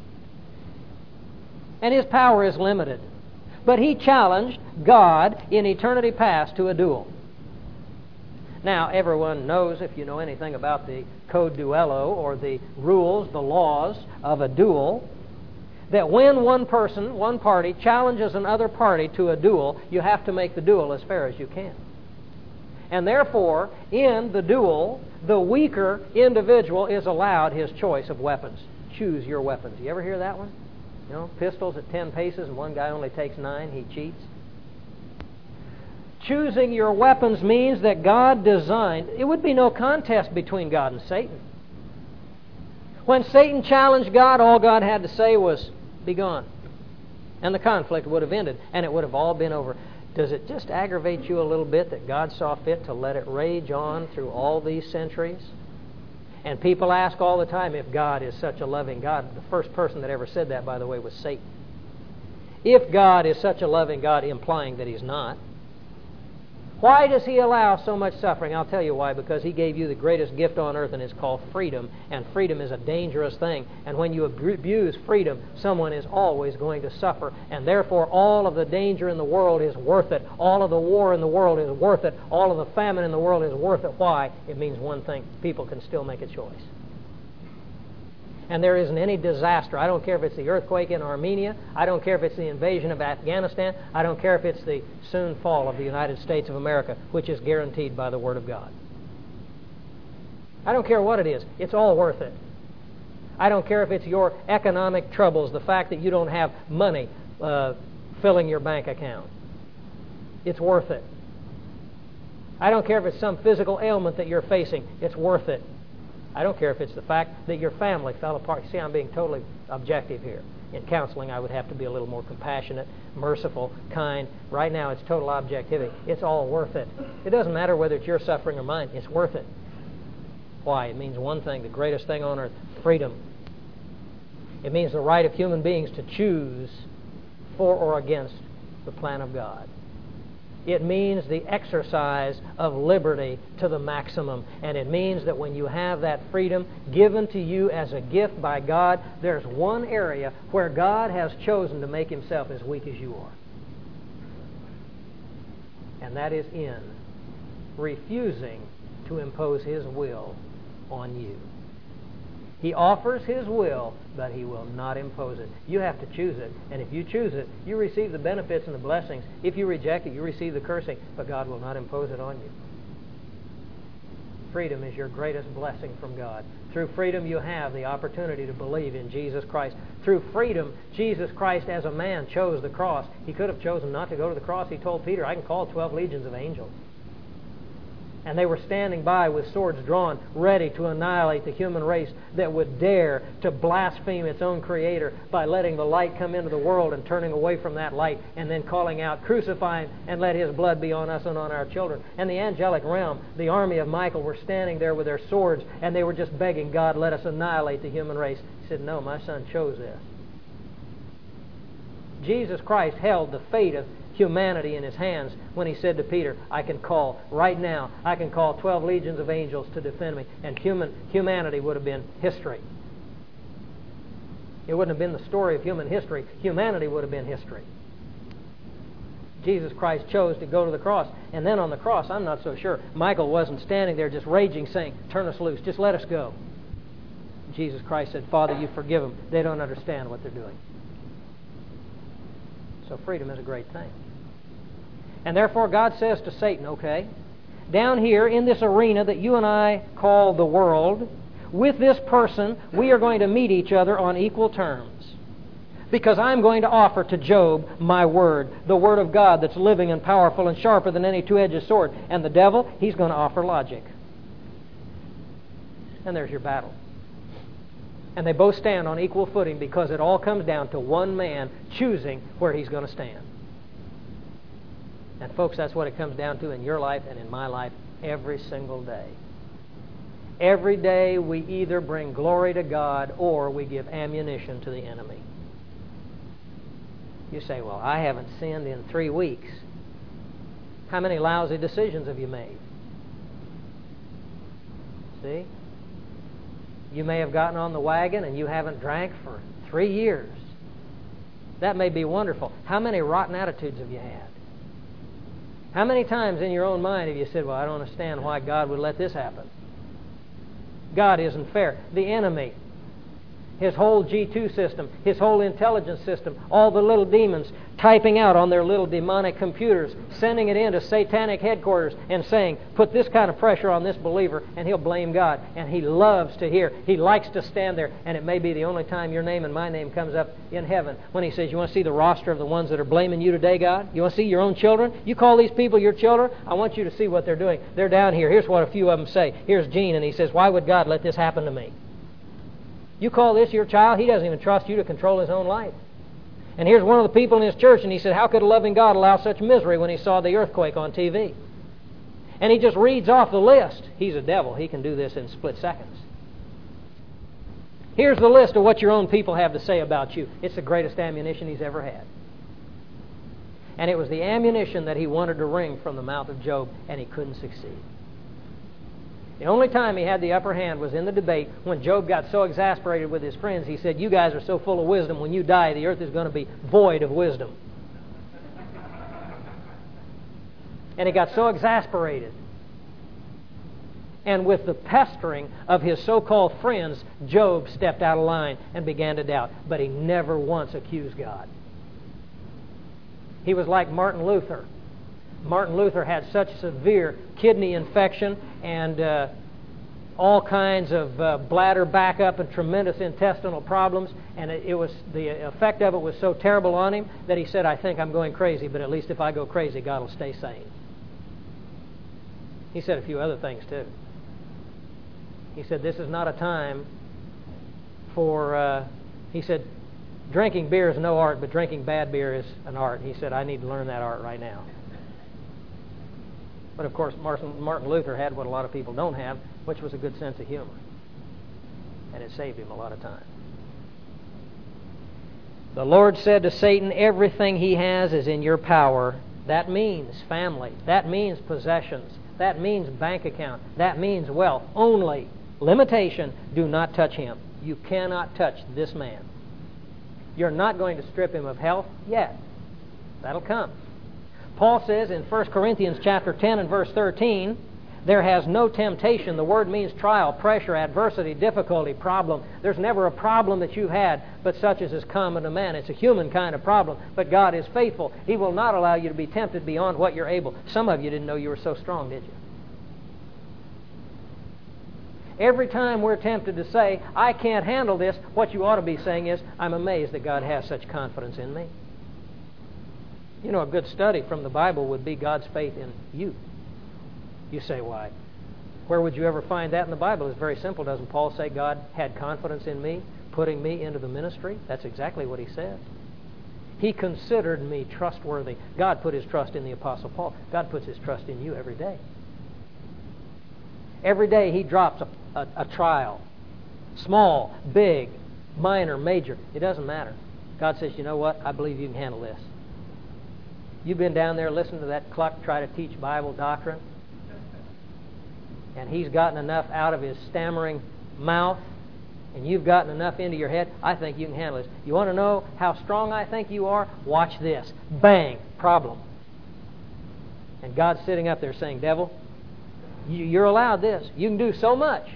And his power is limited. But he challenged God in eternity past to a duel. Now, everyone knows, if you know anything about the code duello, or the rules, the laws of a duel, that when one person, one party, challenges another party to a duel, you have to make the duel as fair as you can. And therefore, in the duel, the weaker individual is allowed his choice of weapons. Choose your weapons. You ever hear that one? You know, pistols at ten paces and one guy only takes nine, he cheats. Choosing your weapons means that God designed, it would be no contest between God and Satan. When Satan challenged God, all God had to say was, be gone. And the conflict would have ended, and it would have all been over. Does it just aggravate you a little bit that God saw fit to let it rage on through all these centuries? And people ask all the time, if God is such a loving God. The first person that ever said that, by the way, was Satan. If God is such a loving God, implying that He's not, why does He allow so much suffering? I'll tell you why. Because He gave you the greatest gift on earth, and it's called freedom. And freedom is a dangerous thing. And when you abuse freedom, someone is always going to suffer. And therefore, all of the danger in the world is worth it. All of the war in the world is worth it. All of the famine in the world is worth it. Why? It means one thing. People can still make a choice. And there isn't any disaster. I don't care if it's the earthquake in Armenia. I don't care if it's the invasion of Afghanistan. I don't care if it's the soon fall of the United States of America, which is guaranteed by the Word of God. I don't care what it is. It's all worth it. I don't care if it's your economic troubles, the fact that you don't have money uh, filling your bank account. It's worth it. I don't care if it's some physical ailment that you're facing. It's worth it. I don't care if it's the fact that your family fell apart. You see, I'm being totally objective here. In counseling, I would have to be a little more compassionate, merciful, kind. Right now, it's total objectivity. It's all worth it. It doesn't matter whether it's your suffering or mine. It's worth it. Why? It means one thing, the greatest thing on earth, freedom. It means the right of human beings to choose for or against the plan of God. It means the exercise of liberty to the maximum. And it means that when you have that freedom given to you as a gift by God, there's one area where God has chosen to make Himself as weak as you are. And that is in refusing to impose His will on you. He offers His will, but He will not impose it. You have to choose it. And if you choose it, you receive the benefits and the blessings. If you reject it, you receive the cursing. But God will not impose it on you. Freedom is your greatest blessing from God. Through freedom, you have the opportunity to believe in Jesus Christ. Through freedom, Jesus Christ as a man chose the cross. He could have chosen not to go to the cross. He told Peter, I can call twelve legions of angels. And they were standing by with swords drawn, ready to annihilate the human race that would dare to blaspheme its own Creator by letting the light come into the world and turning away from that light and then calling out, "Crucify Him and let His blood be on us and on our children." And the angelic realm, the army of Michael, were standing there with their swords, and they were just begging God, "Let us annihilate the human race." He said, "No, my Son chose this." Jesus Christ held the fate of humanity in His hands when He said to Peter, "I can call right now, I can call twelve legions of angels to defend me," and human humanity would have been history. It wouldn't have been the story of human history. Humanity would have been history. Jesus Christ chose to go to the cross. And then on the cross, I'm not so sure, Michael wasn't standing there just raging, saying, "Turn us loose, just let us go." Jesus Christ said, "Father, you forgive them. They don't understand what they're doing." So freedom is a great thing. And therefore God says to Satan, "Okay, down here in this arena that you and I call the world, with this person we are going to meet each other on equal terms. Because I'm going to offer to Job my word, the word of God that's living and powerful and sharper than any two-edged sword. And the devil, he's going to offer logic." And there's your battle. And they both stand on equal footing because it all comes down to one man choosing where he's going to stand. And folks, that's what it comes down to in your life and in my life every single day. Every day we either bring glory to God or we give ammunition to the enemy. You say, "Well, I haven't sinned in three weeks. How many lousy decisions have you made?" See? You may have gotten on the wagon and you haven't drank for three years. That may be wonderful. How many rotten attitudes have you had? How many times in your own mind have you said, "Well, I don't understand why God would let this happen. God isn't fair." The enemy, his whole G two system, his whole intelligence system, all the little demons typing out on their little demonic computers, sending it into satanic headquarters and saying, "Put this kind of pressure on this believer," and he'll blame God. And he loves to hear. He likes to stand there, and it may be the only time your name and my name comes up in heaven when he says, "You want to see the roster of the ones that are blaming you today, God? You want to see your own children? You call these people your children? I want you to see what they're doing. They're down here. Here's what a few of them say. Here's Gene, and he says, 'Why would God let this happen to me?' You call this your child? He doesn't even trust you to control his own life. And here's one of the people in his church, and he said, 'How could a loving God allow such misery?' when he saw the earthquake on T V. And he just reads off the list. He's a devil. He can do this in split seconds. Here's the list of what your own people have to say about you. It's the greatest ammunition he's ever had. And it was the ammunition that he wanted to wring from the mouth of Job, and he couldn't succeed. The only time he had the upper hand was in the debate when Job got so exasperated with his friends. He said, "You guys are so full of wisdom. When you die, the earth is going to be void of wisdom." And he got so exasperated. And with the pestering of his so-called friends, Job stepped out of line and began to doubt. But he never once accused God. He was like Martin Luther. Martin Luther had such severe kidney infection and uh, all kinds of uh, bladder backup and tremendous intestinal problems, and it, it was the effect of it was so terrible on him that he said, "I think I'm going crazy, but at least if I go crazy, God will stay sane." He said a few other things too. He said, "This is not a time for," uh, he said, "drinking beer is no art, but drinking bad beer is an art." He said, "I need to learn that art right now." But of course, Martin Luther had what a lot of people don't have, which was a good sense of humor. And it saved him a lot of time. The Lord said to Satan, "Everything he has is in your power." That means family. That means possessions. That means bank account. That means wealth. Only, limitation, do not touch him. You cannot touch this man. You're not going to strip him of health yet. That'll come. Paul says in First Corinthians chapter ten and verse thirteen, "There has no temptation." The word means trial, pressure, adversity, difficulty, problem. There's never a problem that you've had but such as is common to man. It's a human kind of problem. But God is faithful. He will not allow you to be tempted beyond what you're able. Some of you didn't know you were so strong, did you? Every time we're tempted to say, "I can't handle this," what you ought to be saying is, "I'm amazed that God has such confidence in me." You know, a good study from the Bible would be God's faith in you. You say, why? Where would you ever find that in the Bible? It's very simple. Doesn't Paul say God had confidence in me, putting me into the ministry? That's exactly what he said. He considered me trustworthy. God put His trust in the Apostle Paul. God puts His trust in you every day. Every day He drops a, a, a trial. Small, big, minor, major. It doesn't matter. God says, you know what? I believe you can handle this. You've been down there listening to that cluck try to teach Bible doctrine, and he's gotten enough out of his stammering mouth, and you've gotten enough into your head. I think you can handle this. You want to know how strong I think you are? Watch this. Bang! Problem. And God's sitting up there saying, devil, you're allowed this. You can do so much.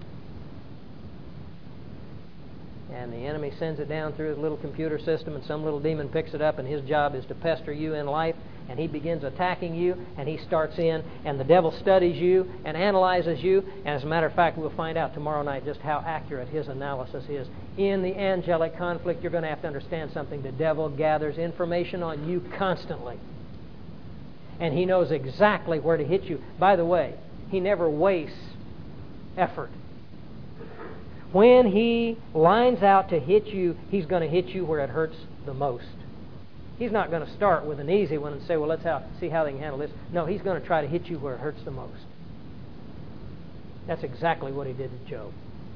And the enemy sends it down through his little computer system, and some little demon picks it up, and his job is to pester you in life, and he begins attacking you, and he starts in, and the devil studies you and analyzes you. And as a matter of fact, we'll find out tomorrow night just how accurate his analysis is. In the angelic conflict, you're going to have to understand something. The devil gathers information on you constantly, and he knows exactly where to hit you. By the way, he never wastes effort. When he lines out to hit you, he's going to hit you where it hurts the most. He's not going to start with an easy one and say, well, let's how, see how they can handle this. No, he's going to try to hit you where it hurts the most. That's exactly what he did to Job.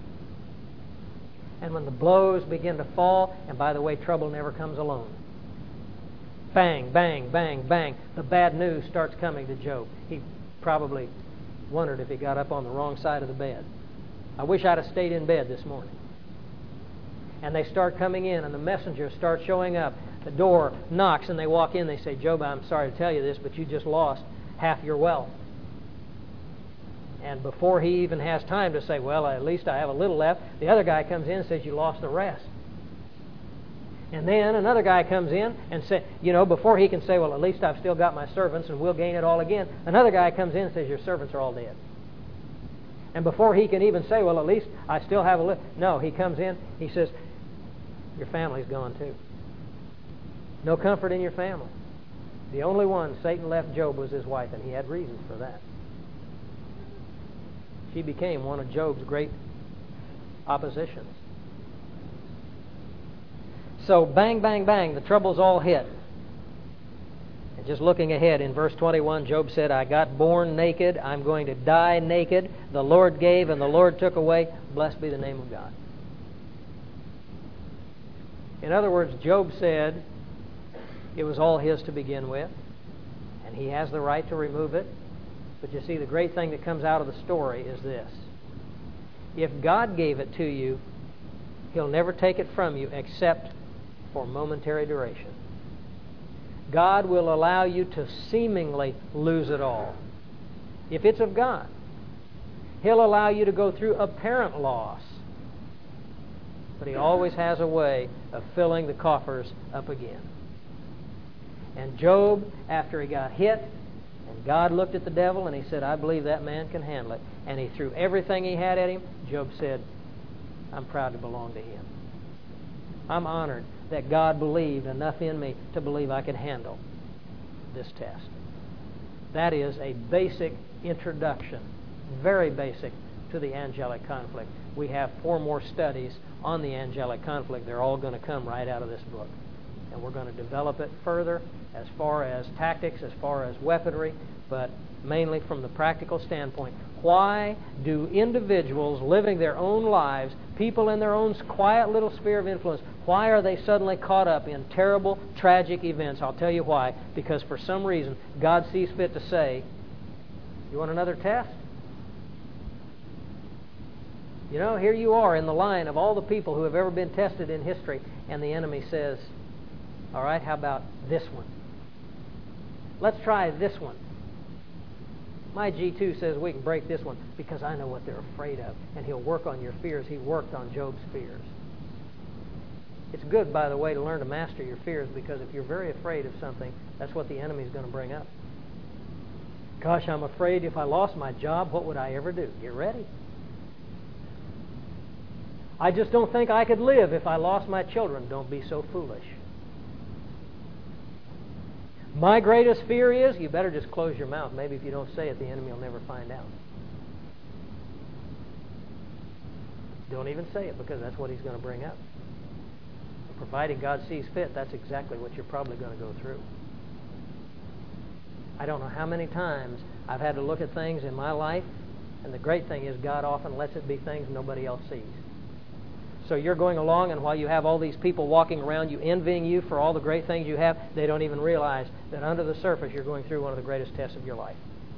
And when the blows begin to fall, and by the way, trouble never comes alone. Bang, bang, bang, bang. The bad news starts coming to Job. He probably wondered if he got up on the wrong side of the bed. I wish I'd have stayed in bed this morning. And they start coming in, and the messengers start showing up. The door knocks, and they walk in. They say, Job, I'm sorry to tell you this, but you just lost half your wealth. And before he even has time to say, well, at least I have a little left, the other guy comes in and says, you lost the rest. And then another guy comes in and says, you know, before he can say, well, at least I've still got my servants and we'll gain it all again, another guy comes in and says, your servants are all dead. And before he can even say, well, at least I still have a little... No, he comes in, he says, your family's gone too. No comfort in your family. The only one Satan left Job was his wife, and he had reasons for that. She became one of Job's great oppositions. So, bang, bang, bang, the trouble's all hit. And just looking ahead, in verse twenty-one, Job said, I got born naked, I'm going to die naked. The Lord gave and the Lord took away. Blessed be the name of God. In other words, Job said it was all his to begin with, and he has the right to remove it. But you see, the great thing that comes out of the story is this. If God gave it to you, He'll never take it from you except for momentary duration. God will allow you to seemingly lose it all. If it's of God, He'll allow you to go through apparent loss. But He always has a way of filling the coffers up again. And Job, after he got hit, and God looked at the devil and He said, I believe that man can handle it. And he threw everything he had at him. Job said, I'm proud to belong to Him. I'm honored that God believed enough in me to believe I could handle this test. That is a basic introduction, very basic, to the angelic conflict. We have four more studies on the angelic conflict. They're all going to come right out of this book. And we're going to develop it further as far as tactics, as far as weaponry, but mainly from the practical standpoint. Why do individuals living their own lives, people in their own quiet little sphere of influence, why are they suddenly caught up in terrible, tragic events? I'll tell you why. Because for some reason, God sees fit to say, you want another test? You know, here you are in the line of all the people who have ever been tested in history, and the enemy says, all right, how about this one? Let's try this one. My G two says we can break this one because I know what they're afraid of. And He'll work on your fears. He worked on Job's fears. It's good, by the way, to learn to master your fears, because if you're very afraid of something, that's what the enemy's going to bring up. Gosh, I'm afraid if I lost my job, what would I ever do? Get ready. I just don't think I could live if I lost my children. Don't be so foolish. My greatest fear is, you better just close your mouth. Maybe if you don't say it, the enemy will never find out. Don't even say it, because that's what he's going to bring up. Providing God sees fit, that's exactly what you're probably going to go through. I don't know how many times I've had to look at things in my life, and the great thing is God often lets it be things nobody else sees. So you're going along, and while you have all these people walking around you envying you for all the great things you have, they don't even realize that under the surface you're going through one of the greatest tests of your life.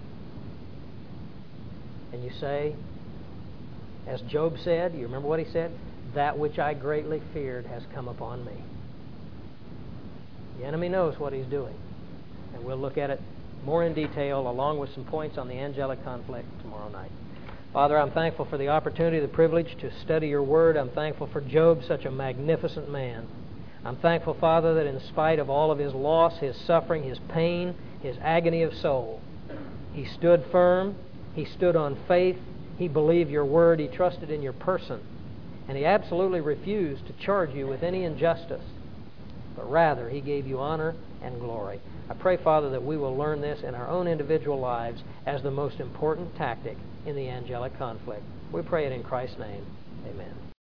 And you say, as Job said, you remember what he said? That which I greatly feared has come upon me. The enemy knows what he's doing. And we'll look at it more in detail, along with some points on the angelic conflict tomorrow night. Father, I'm thankful for the opportunity, the privilege to study your word. I'm thankful for Job, such a magnificent man. I'm thankful, Father, that in spite of all of his loss, his suffering, his pain, his agony of soul, he stood firm, he stood on faith, he believed your word, he trusted in your person, and he absolutely refused to charge you with any injustice, but rather he gave you honor and glory. I pray, Father, that we will learn this in our own individual lives as the most important tactic in the angelic conflict. We pray it in Christ's name. Amen.